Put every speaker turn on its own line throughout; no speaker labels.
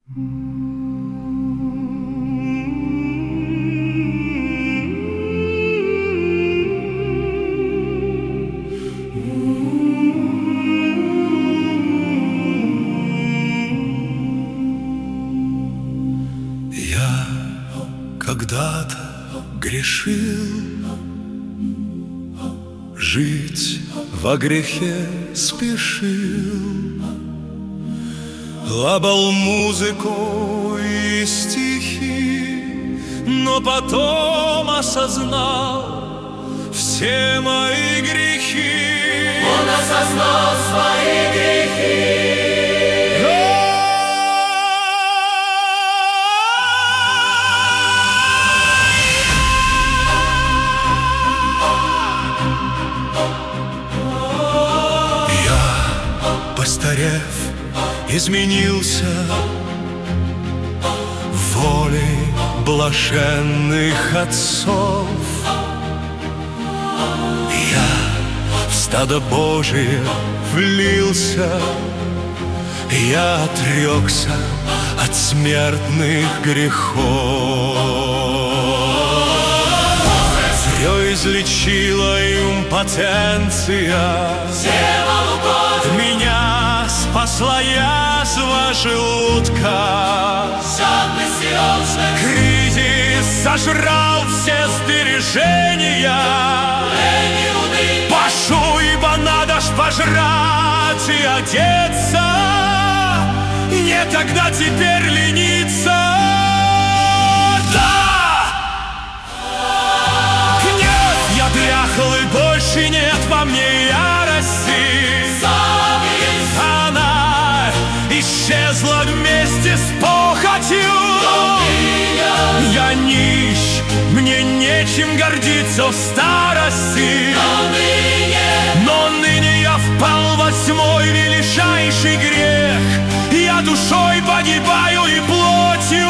Я когда-то грешил, жить во грехе спешил, лабал музыку и стихи, но потом осознал все мои грехи.
Он осознал свои грехи.
Постарев, изменился волей блаженных отцов. Я в стадо Божие влился, я отрекся от смертных грехов. Все излечила импотенция, меня спасла язва желудка. Кризис сожрал все сбережения. Пашу, ибо надо ж пожрать и одеться, некогда теперь лениться. Да! Нет, я дряхлый, больше нет во мне ярости. Исчезла вместе с похотью. Я нищ, мне нечем гордиться в старости. Но ныне я впал во восьмой величайший грех. Я душой погибаю и плотью.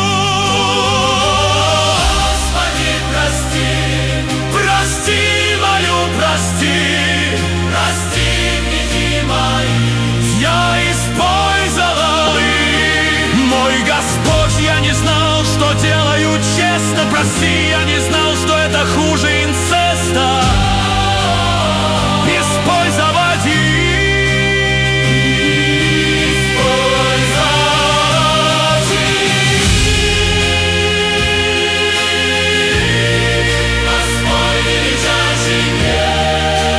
Господи, прости,
прости, молю, прости,
прости грехи мои.
Я использовал их. Мой Господь, я не знал, что делаю честно. Прости, я не знал, что это хуже инцеста. Использовать их.
Господь, величайший грех.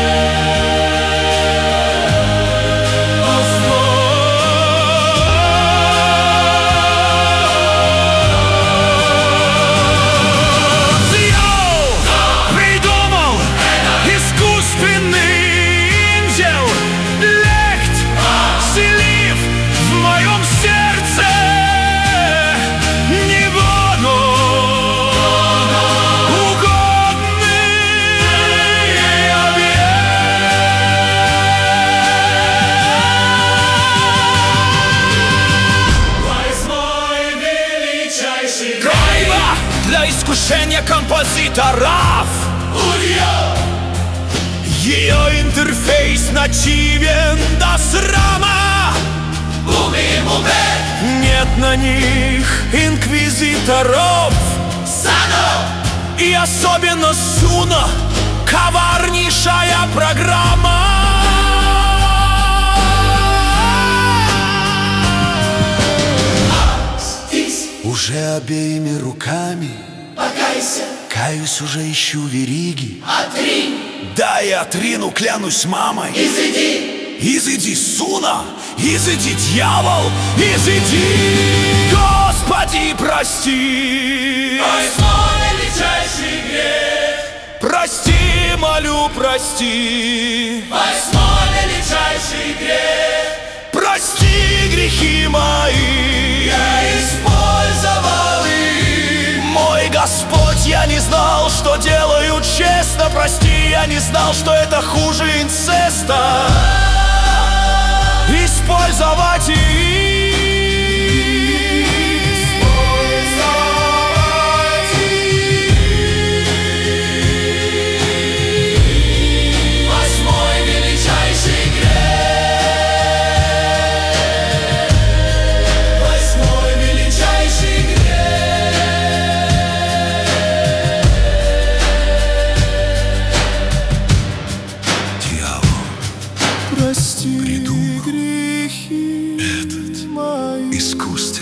Для искушения композиторов ее интерфейс нативен до срама. Нет на них инквизиторов. И особенно Суна коварнейшая программа. Уже обеими руками
Покайся,
каюсь, уже ищу вериги.
отринь,
Да, я отрину, клянусь мамой.
изыди,
Изыди, Суна, изыди, дьявол, изыди. Господи, прости.
Восьмой величайший грех.
Прости, молю, прости.
Восьмой величайший грех.
Прости грехи мои.
Я использовал их.
Мой Господь, я не знал, что делаю честно. Прости, я не знал, что это хуже инцеста. Использовать их.
Восьмой величайший грех. Восьмой
искусстве.